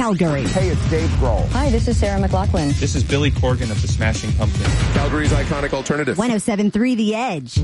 Calgary. Hey, it's Dave Grohl. Hi, this is Sarah McLachlan. This is Billy Corgan of the Smashing Pumpkins. Calgary's iconic alternative. 107.3 The Edge.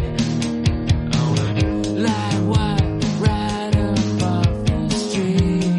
Like what right above the street.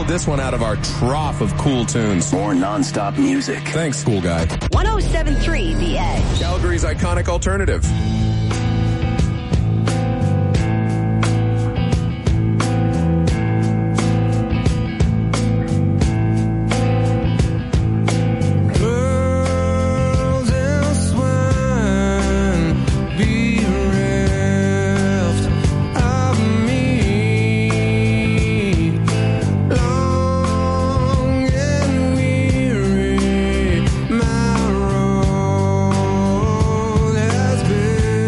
pulled this one out of our trough of cool tunes. More non-stop music. Thanks, cool guy. 107.3 The Edge. Calgary's iconic alternative. My road has been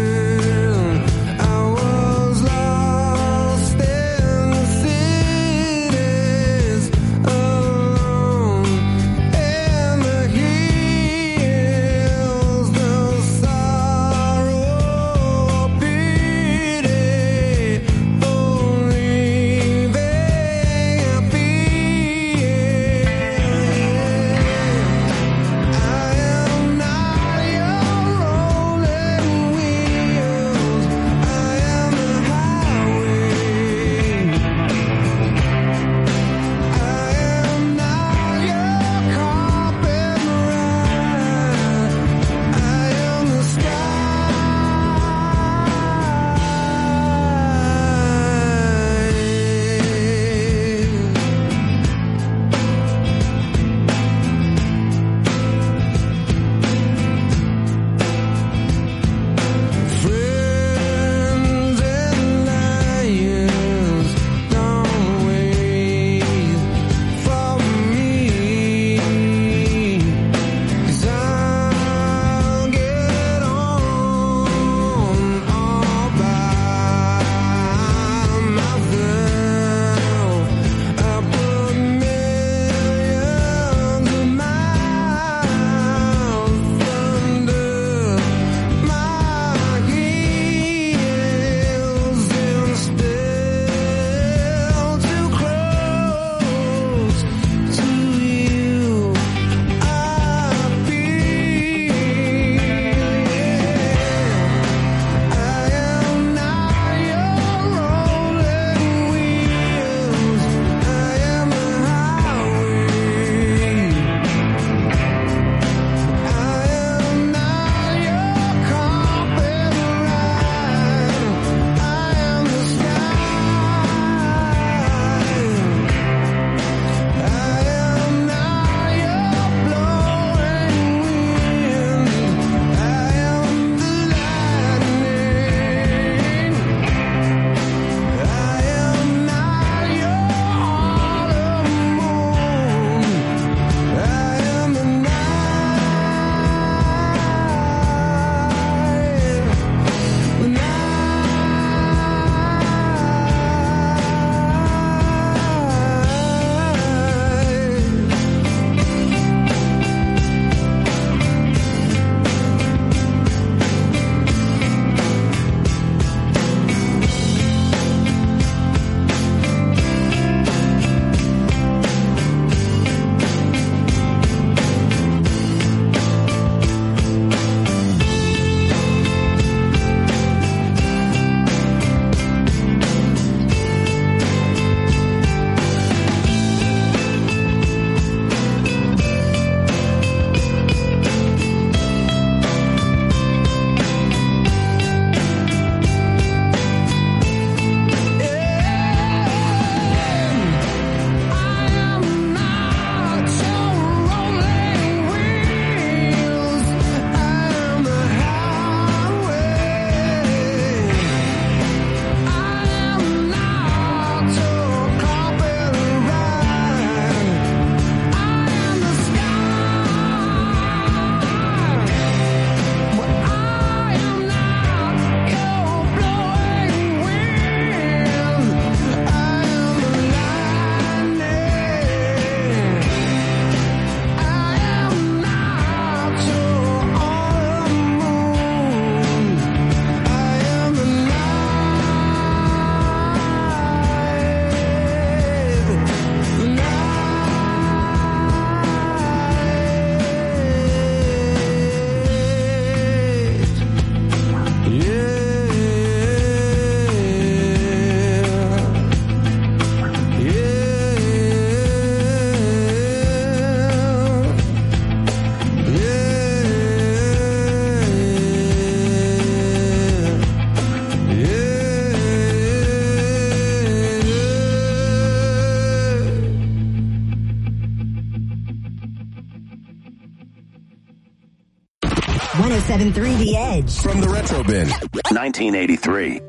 107.3 The Edge. From the Retro Bin. 1983.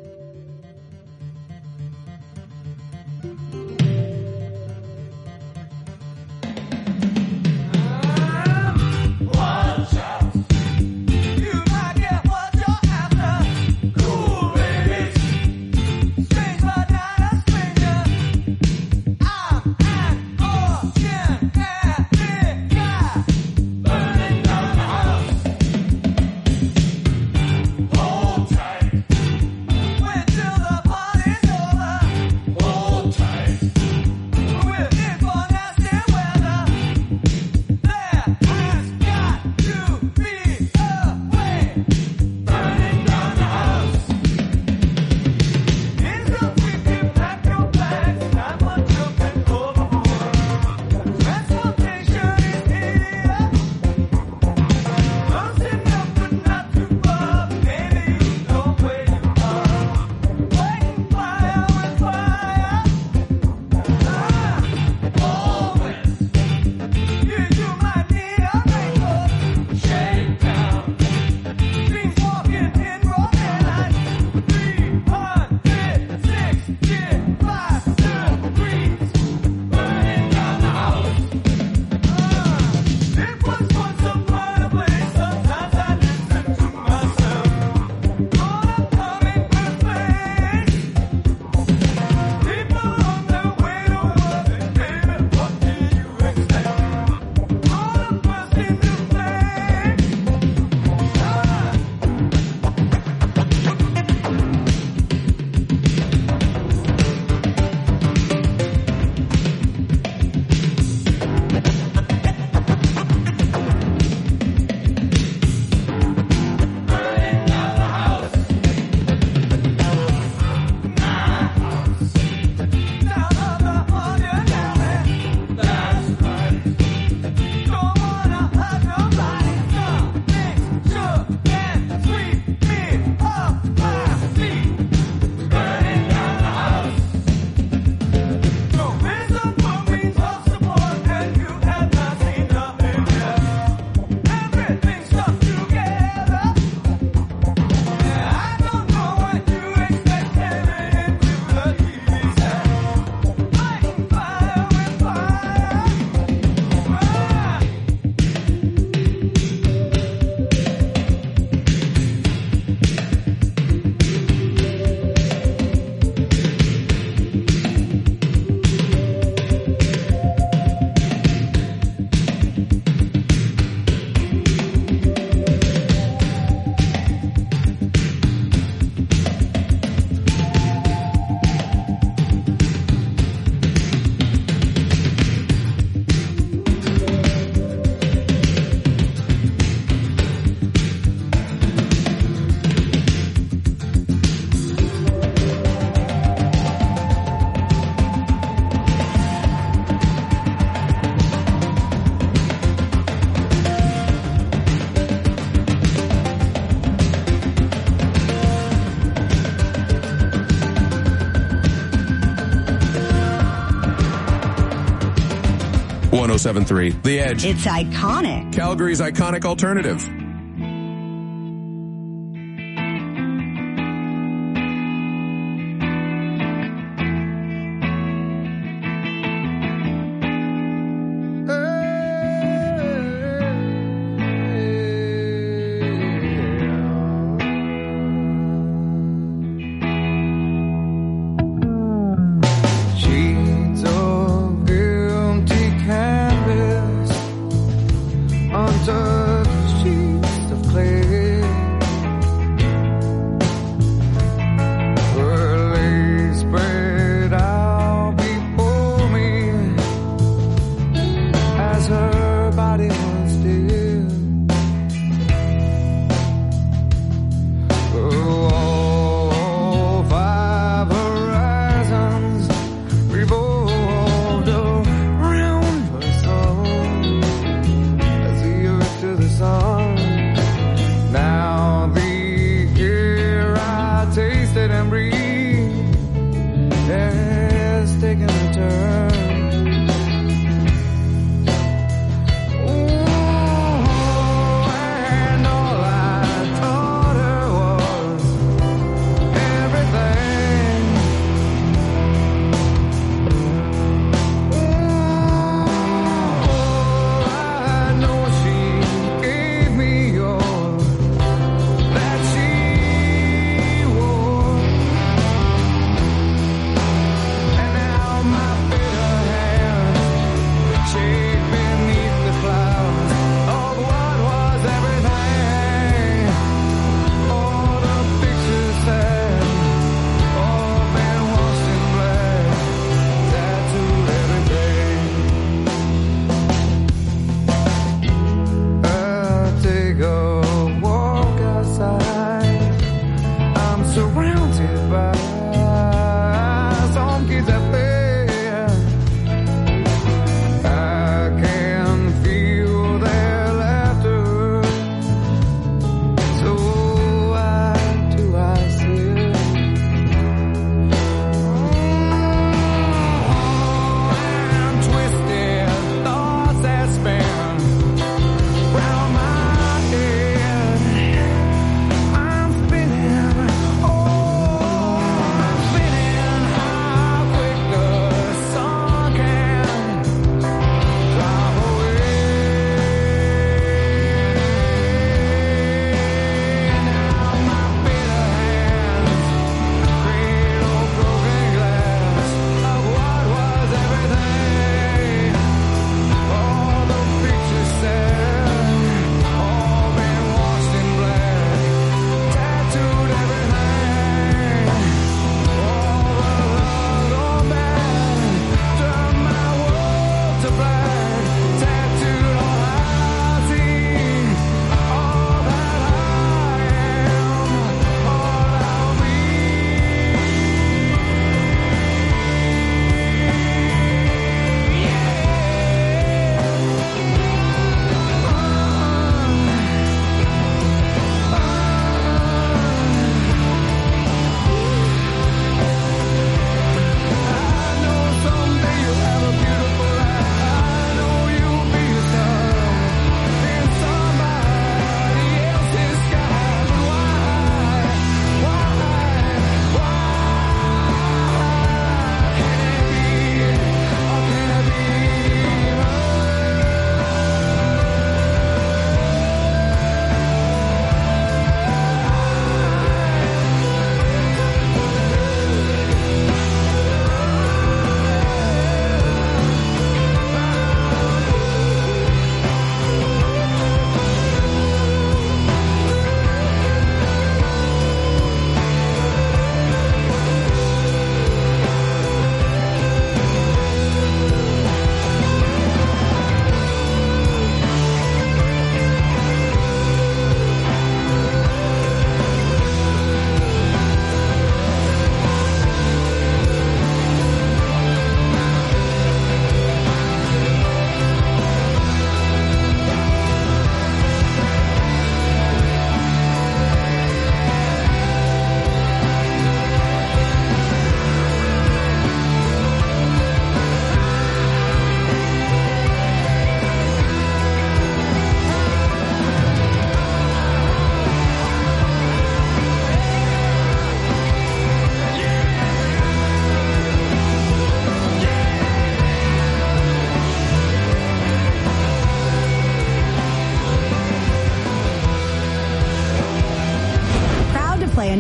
.1073 The Edge. It's iconic. Calgary's iconic alternative.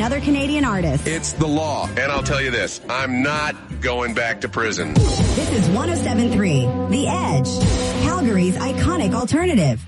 another Canadian artist. It's the law. And I'll tell you this, I'm not going back to prison. This is 107.3 The Edge, Calgary's iconic alternative.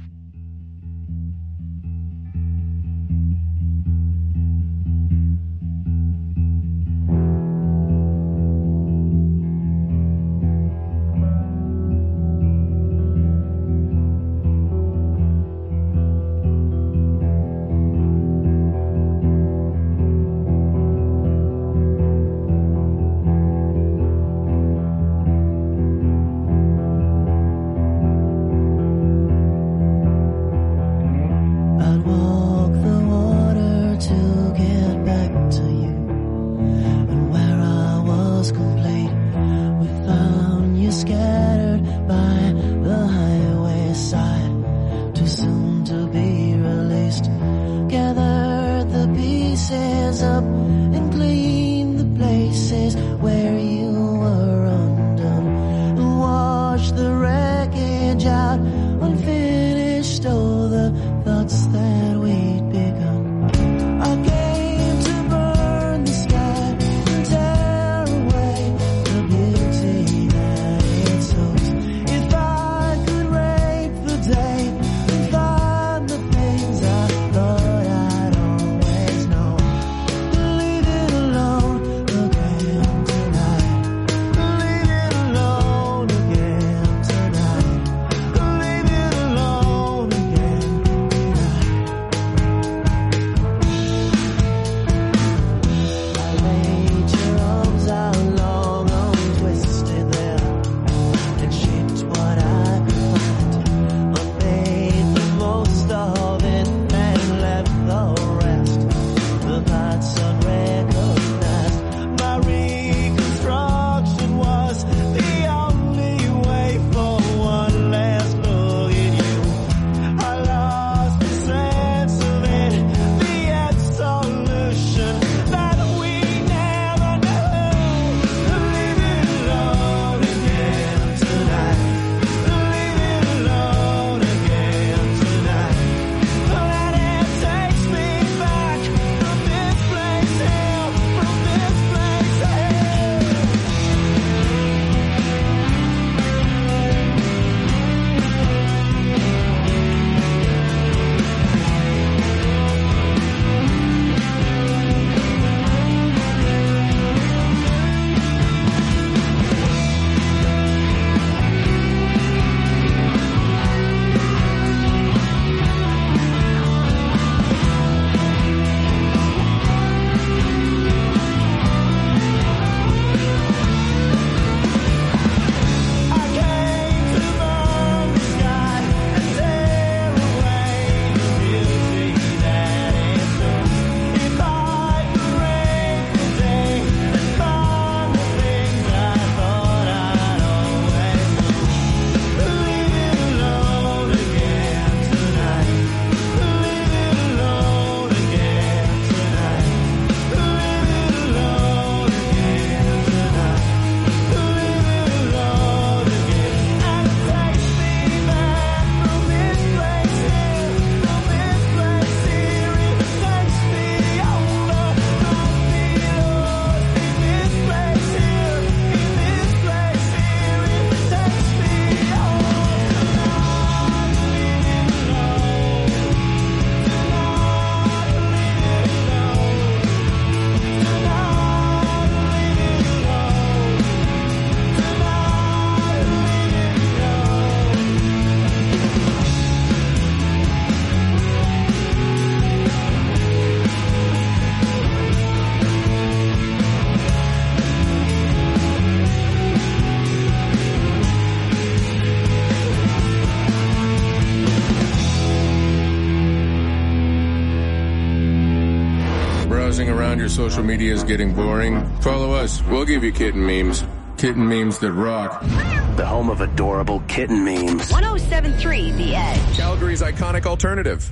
Browsing around your social media is getting boring? Follow us. We'll give you kitten memes. Kitten memes that rock. The home of adorable kitten memes. 107.3 The Edge. Calgary's iconic alternative.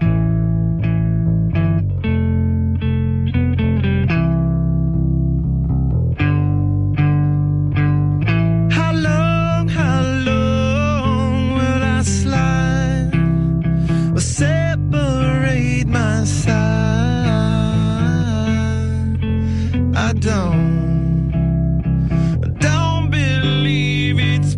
Separate my side. don't believe it's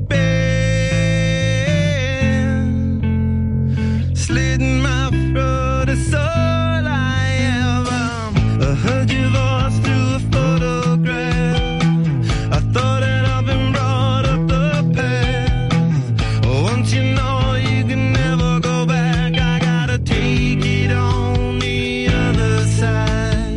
been slitting my throat. It's all I ever heard your voice through a photograph. I thought that I've been brought up the past. Once you know you can never go back, I gotta take it on the other side.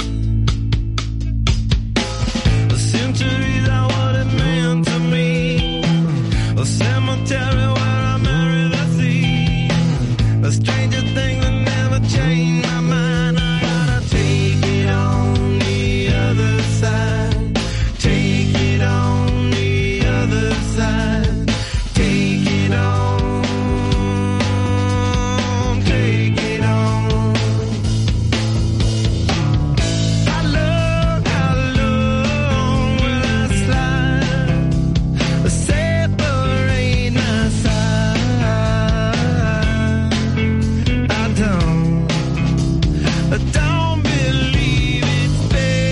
The centuries are what it meant to me. A cemetery where I marry the sea. A stranger thing that never changed my mind. I gotta take it on the other side. Take it on the other side. Take it on. Take it on. How long will I slide? Separate my side. I don't believe it's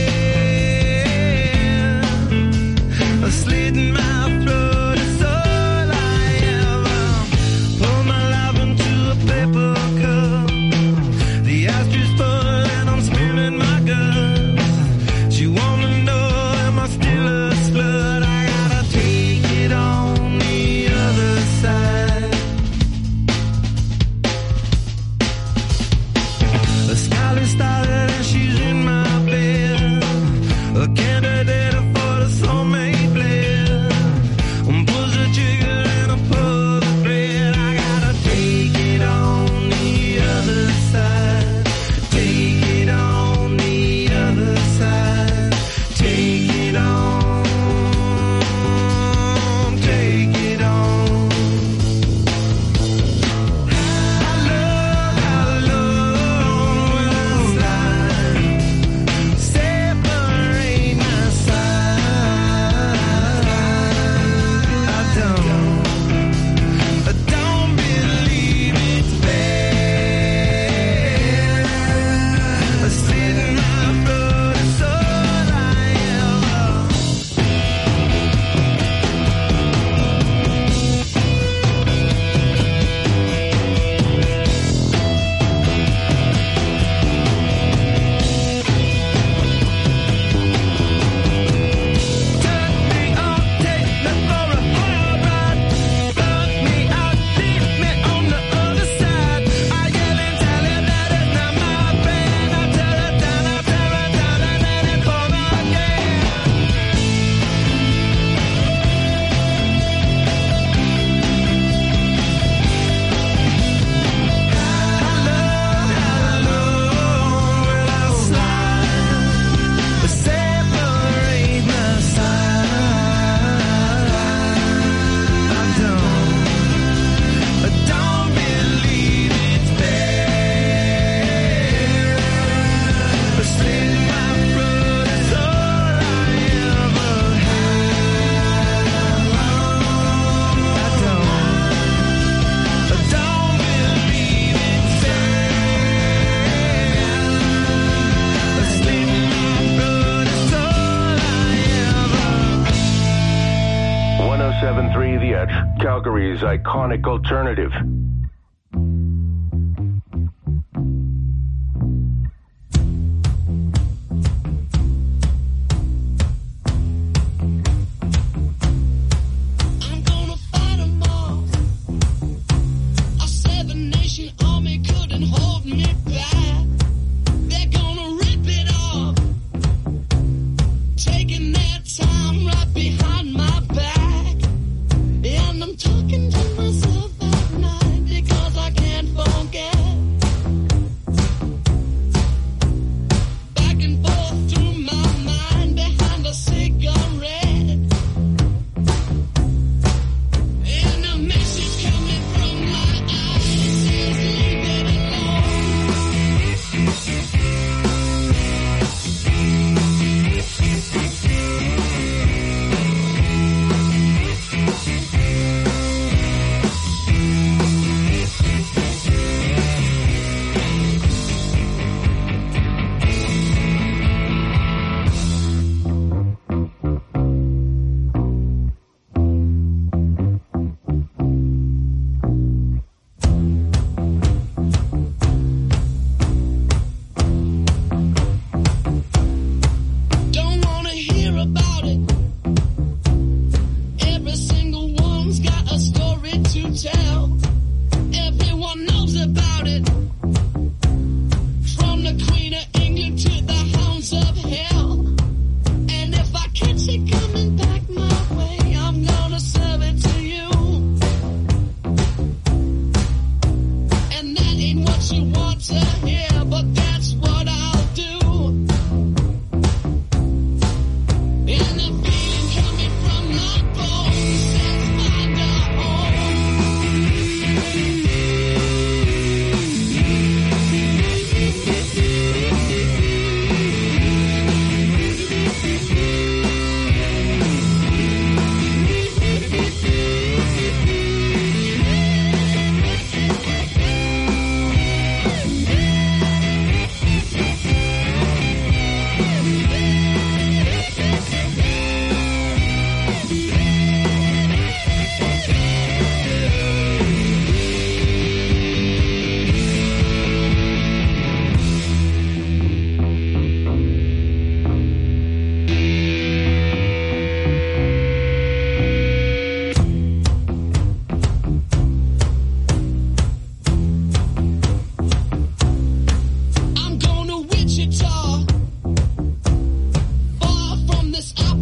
been slitting my throat. It's all I ever pour my life into a paper cup. The ashtray full and I'm spilling my guts. She wanna know, am I still a slut? I gotta take it on the other side. The skyline started and she's in my bed. A candidate for the soulmate blend. Pulls the trigger and I pull the thread. I gotta take it on the other side. Take it on the other side. Take it on. Take it on. How long will I slide? Separate my side. I don't believe it's been slitting my throat. It's all I ever. Turn me on, take me for a hard ride. Fuck me out, leave me on the other side. I yell and tell him that it's not my band. I tear it down, and then it's over again. How long will I slide? Separate my side. I don't believe it's been slitting my throat. It's all I ever had. I don't believe it's been slitting my throat. It's all I ever. 107.3 The Edge, Calgary's iconic alternative. I'm gonna fight 'em all. A seven-nation army couldn't hold me back. They're gonna rip it off, taking their time right behind my back. And I'm talking to myself at night.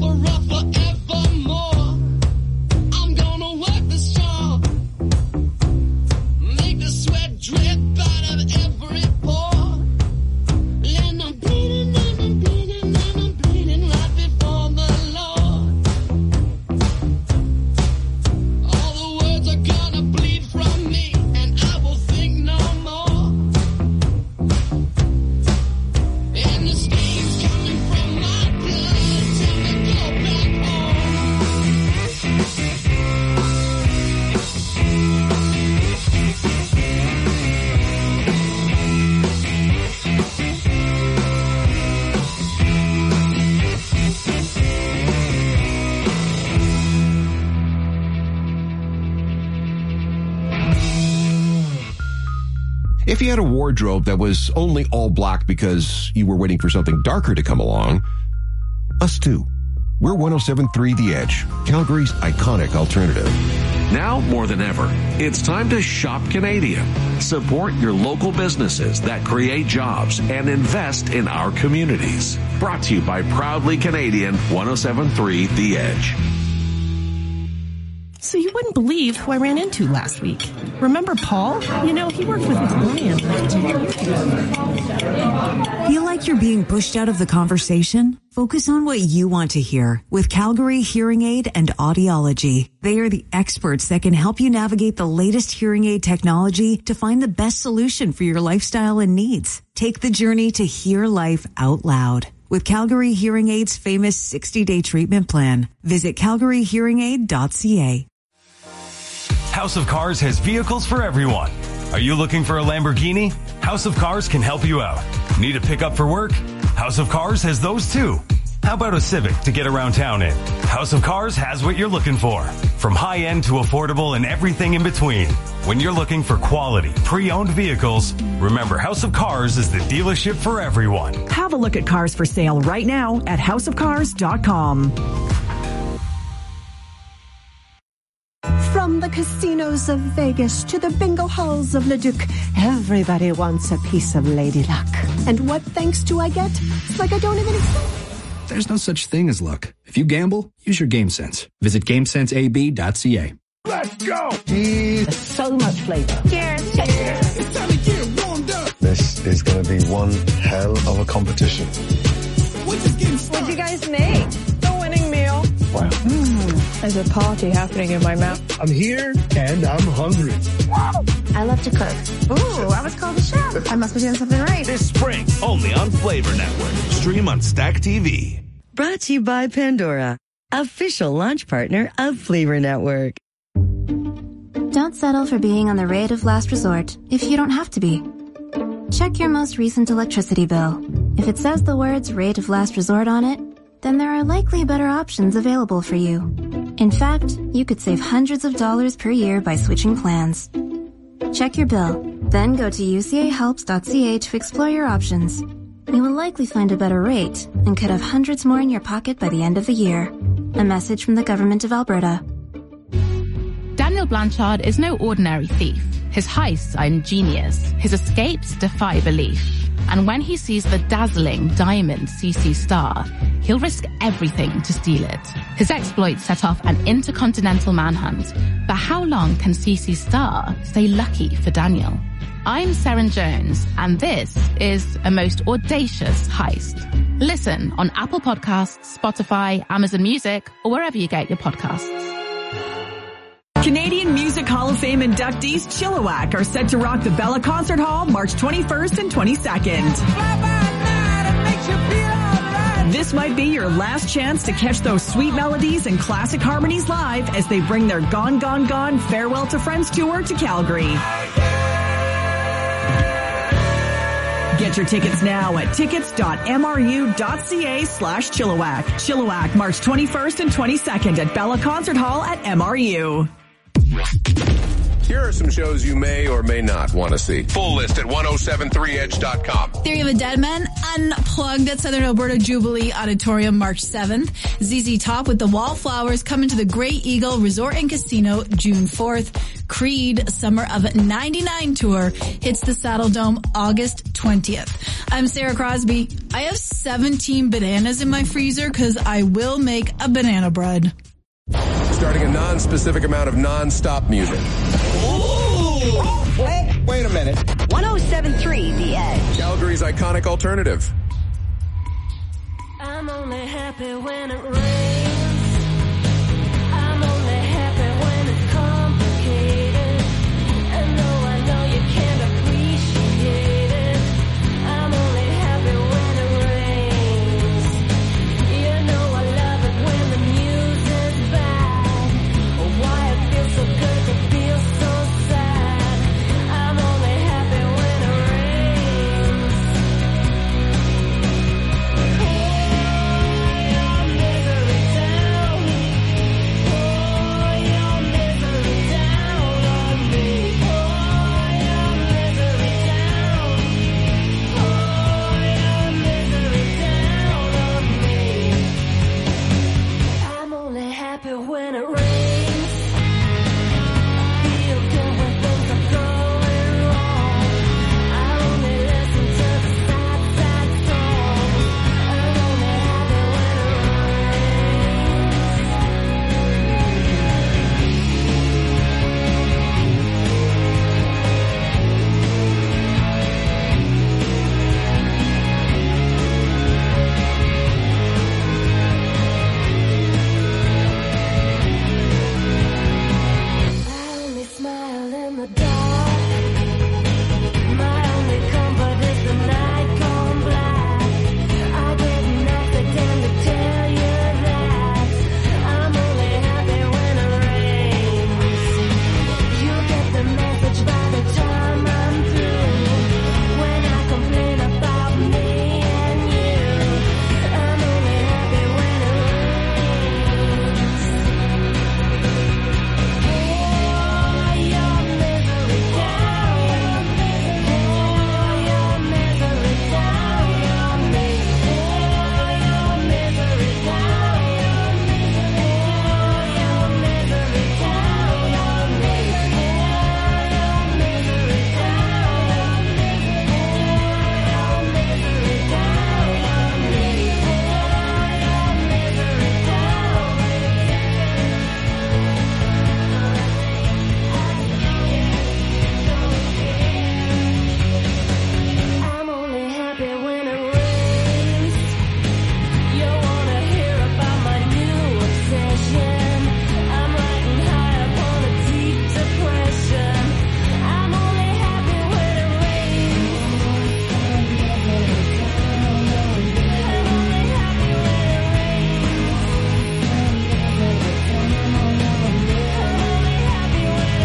sufferer forevermore. I'm gonna work the strong, make the sweat drip out of every pore. And I'm bleeding, and I'm bleeding, and I'm bleeding right before the Lord. All the words are gonna bleed from me, and I will think no more. And the steam's coming from my blood till we go back If you had a wardrobe that was only all black because you were waiting for something darker to come along, us too. We're 107.3 The Edge, Calgary's iconic alternative. Now more than ever, it's time to shop Canadian. Support your local businesses that create jobs and invest in our communities. Brought to you by Proudly Canadian 107.3 The Edge. So you wouldn't believe who I ran into last week. Remember Paul? You know, he worked with Brian. Feel like you're being pushed out of the conversation? Focus on what you want to hear with Calgary Hearing Aid and Audiology. They are the experts that can help you navigate the latest hearing aid technology to find the best solution for your lifestyle and needs. Take the journey to hear life out loud with Calgary Hearing Aid's famous 60-day treatment plan. Visit calgaryhearingaid.ca. House of Cars has vehicles for everyone. Are you looking for a Lamborghini? House of Cars can help you out. Need a pickup for work? House of Cars has those too. How about a Civic to get around town in? House of Cars has what you're looking for. From high-end to affordable and everything in between. When you're looking for quality, pre-owned vehicles, remember House of Cars is the dealership for everyone. Have a look at cars for sale right now at houseofcars.com. From the casinos of Vegas to the bingo halls of Leduc, everybody wants a piece of Lady Luck. And what thanks do I get? It's like I don't even exist. There's no such thing as luck. If you gamble, use your game sense. Visit GameSenseAB.ca. Let's go! So much flavor. Cheers! It's time to get warmed up. This is going to be one hell of a competition. What'd you guys make? The winning meal. Wow. There's a party happening in my mouth. I'm here and I'm hungry. I love to cook. Ooh, I was called a chef. I must be doing something right. This spring, only on Flavor Network. Stream on Stack TV. Brought to you by Pandora, official launch partner of Flavor Network. Don't settle for being on the rate of last resort if you don't have to be. Check your most recent electricity bill. If it says the words rate of last resort on it, then there are likely better options available for you. In fact, you could save hundreds of dollars per year by switching plans. Check your bill, then go to ucahelps.ca to explore your options. You will likely find a better rate and could have hundreds more in your pocket by the end of the year. A message from the Government of Alberta. Daniel Blanchard is no ordinary thief. His heists are ingenious. His escapes defy belief. And when he sees the dazzling diamond CC Star, he'll risk everything to steal it. His exploits set off an intercontinental manhunt. But how long can CC Star stay lucky for Daniel? I'm Seren Jones, and this is a most audacious heist. Listen on Apple Podcasts, Spotify, Amazon Music, or wherever you get your podcasts. Canadian Music Hall of Fame inductees Chilliwack are set to rock the Bella Concert Hall March 21st and 22nd. This might be your last chance to catch those sweet melodies and classic harmonies live as they bring their Gone, Gone, Gone Farewell to Friends tour to Calgary. Get your tickets now at tickets.mru.ca/Chilliwack. Chilliwack, March 21st and 22nd at Bella Concert Hall at MRU. Here are some shows you may or may not want to see. Full list at 1073edge.com. Theory of a Dead Man, Unplugged at Southern Alberta Jubilee Auditorium March 7th. ZZ Top with the Wallflowers coming to the Grey Eagle Resort and Casino June 4th. Creed Summer of 99 tour hits the Saddle Dome August 20th. I'm Sarah Crosby. I have 17 bananas in my freezer because I will make a banana bread. Starting a non-specific amount of non-stop music. Wait a minute. 107.3 The Edge. Calgary's iconic alternative. I'm only happy when it rains. I'm only happy when it's complicated. And though I know you can't appreciate it, I'm only happy when it rains. You know I love it when the music's bad. Why it feels so good to feel so sad. I'm only happy when it rains. I'm only happy when it rains. Feel good when things are going wrong. I only listen to the sad, sad songs. I'm only happy when it I only smile in the dark. My only comfort is the night gone black. I didn't have to tend to tell you that. I'm only happy when it rains. You get the message by the time I'm through. When I complain about me and you, I'm only happy when it rains. Pour your misery down. Pour your misery down on me. Pour your misery down. Pour your misery down on me. Pour your misery down. Pour your misery down on me. I'm only happy when it rains. You wanna hear about my new obsession? I'm riding high upon a deep depression. I'm only happy when it rains. I'm only happy when it rains. I'm only happy when it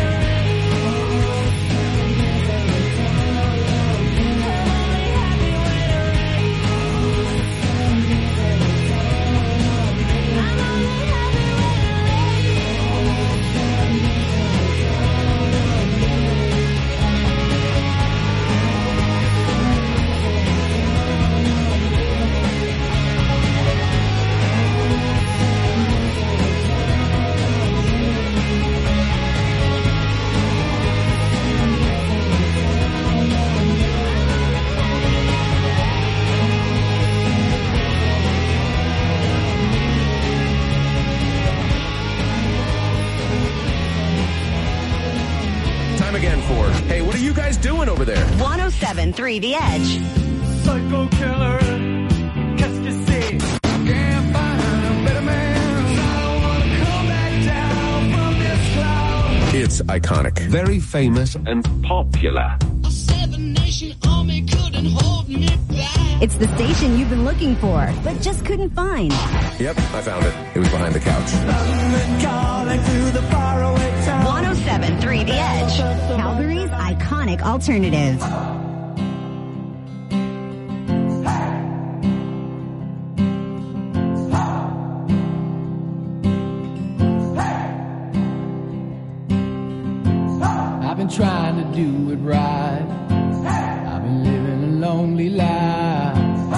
Time again for, hey, what are you guys doing over there? 107.3 The Edge. Psycho killer, qu'est-ce que c'est? Can't find a better man. I don't wanna come back down from this cloud. It's iconic. Very famous and popular. A seven-nation army couldn't hold me back. It's the station you've been looking for, but just couldn't find. Yep, I found it. It was behind the couch. Calling to the faraway town. 107.3 The Edge. Calgary's iconic alternative. I've been trying to do it right. I've been living a lonely life.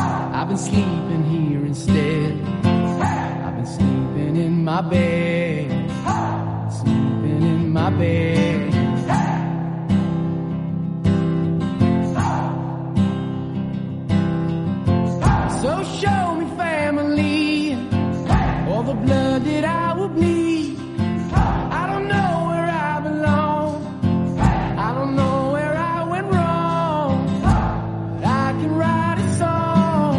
been sleeping here instead. I've been sleeping in my bed. Sleeping in my bed. So show me family, all the blood that I will bleed. I don't know where I belong. I don't know where I went wrong. But I can write a song.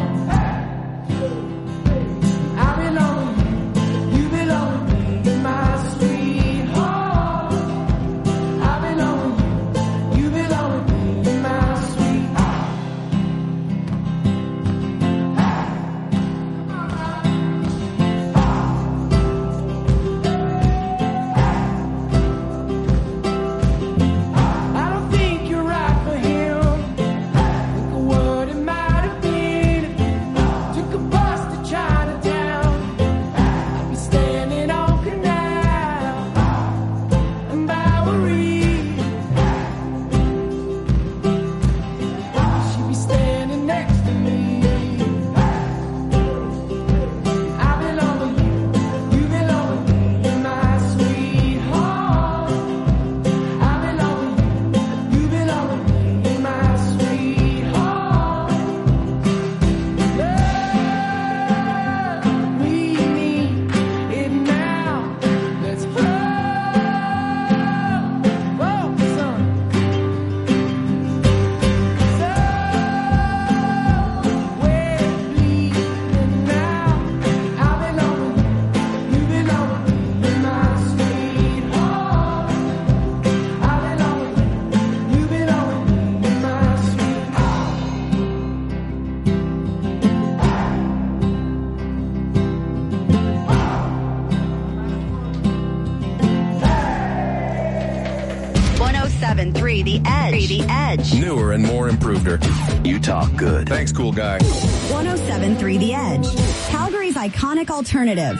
I belong with you, you belong with me, my sweetheart. I belong with you, you belong with me, my sweetheart. I don't think you're right for him. Think of what it might have been. Took a bus to Chinatown. I'd be standing on Canal and Bowery. She'd be standing next to me. I belong with you, you belong with me, my sweetheart. I belong with you, you belong with me, my sweetheart. Love, we need it now. Let's focus on somewhere bleeding now. I belong with you, you belong with me, my sweetheart. I belong with you, you belong with me, my sweetheart. 107.3 The Edge. The Edge. Newer and more improved. You talk good. Thanks, cool guy. 107.3 The Edge. Calgary's iconic alternative.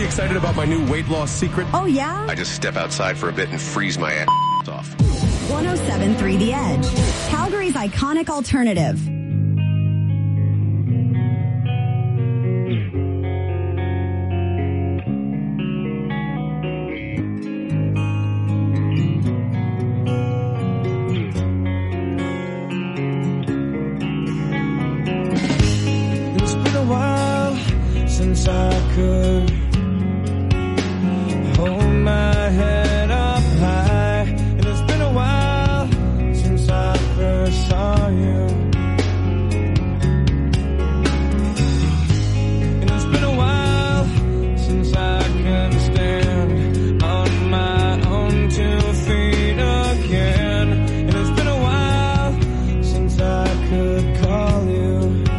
Excited about my new weight loss secret? Oh, yeah? I just step outside for a bit and freeze my ass off. 107.3 The Edge, Calgary's iconic alternative. It's been a while since I could hold my head up high, and it's been a while since I first saw you. And it's been a while since I can stand on my own 2 feet again, and it's been a while since I could call you.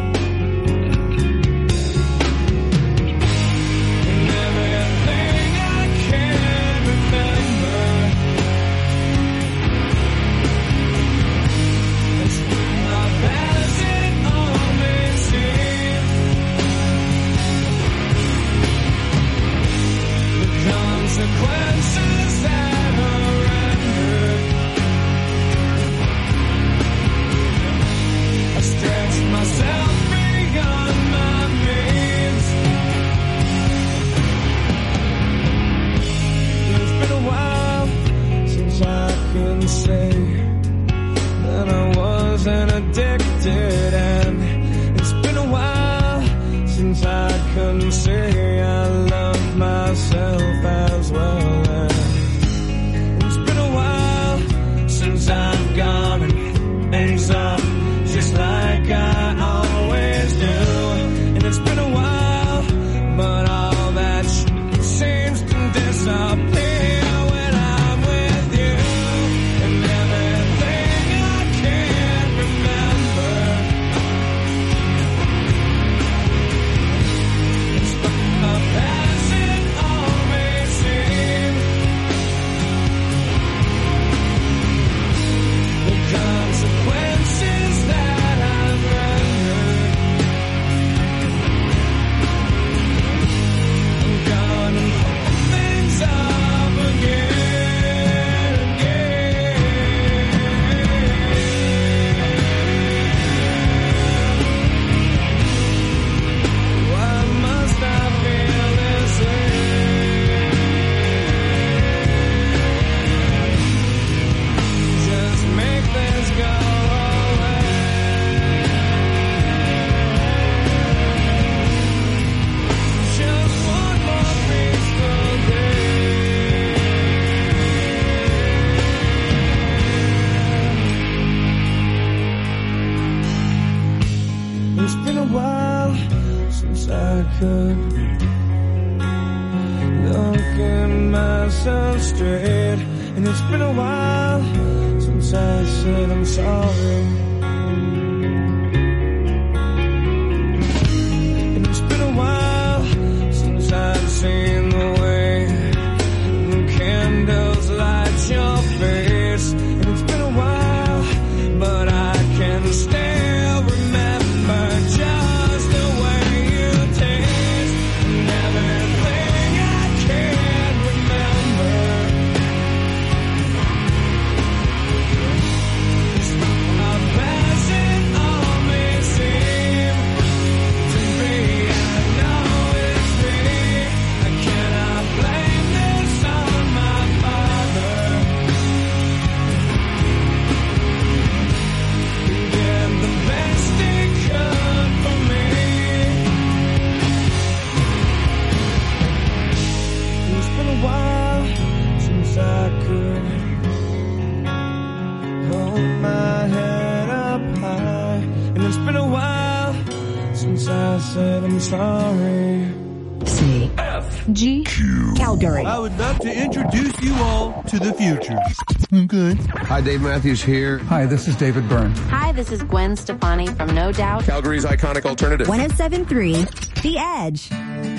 Consequences that are rendered. I stretched myself beyond my means. It's been a while since I can say that I wasn't addicted, and it's been a while since I can say I love myself as well. And it's been a while since I've gone and things up just like I always do. And it's been a while, but all that seems to disappear when I'm with you. And everything I can't remember, it's a past it always seemed. The consequences that I've rendered, I'm gonna hold things up again. Why must I feel this way? Just make this go away. Just one more peaceful day. It's been a while since I could look at myself straight, and it's been a while since I said I'm sorry. And it's been a while since I've seen the way the candles light your face. And it's been a while, but I can still remember just the way you taste. And everything I can't remember, our past it all may seem to be. I know it's me. I cannot blame this on my father. He did the best he could for me. It's been a while since I could hold my head up high, and it's been a while since I said I'm sorry. G. Calgary. I would love to introduce you all to the future. Okay. Hi, Dave Matthews here. Hi, this is David Byrne. Hi, this is Gwen Stefani from No Doubt. Calgary's iconic alternative. 107.3 The Edge.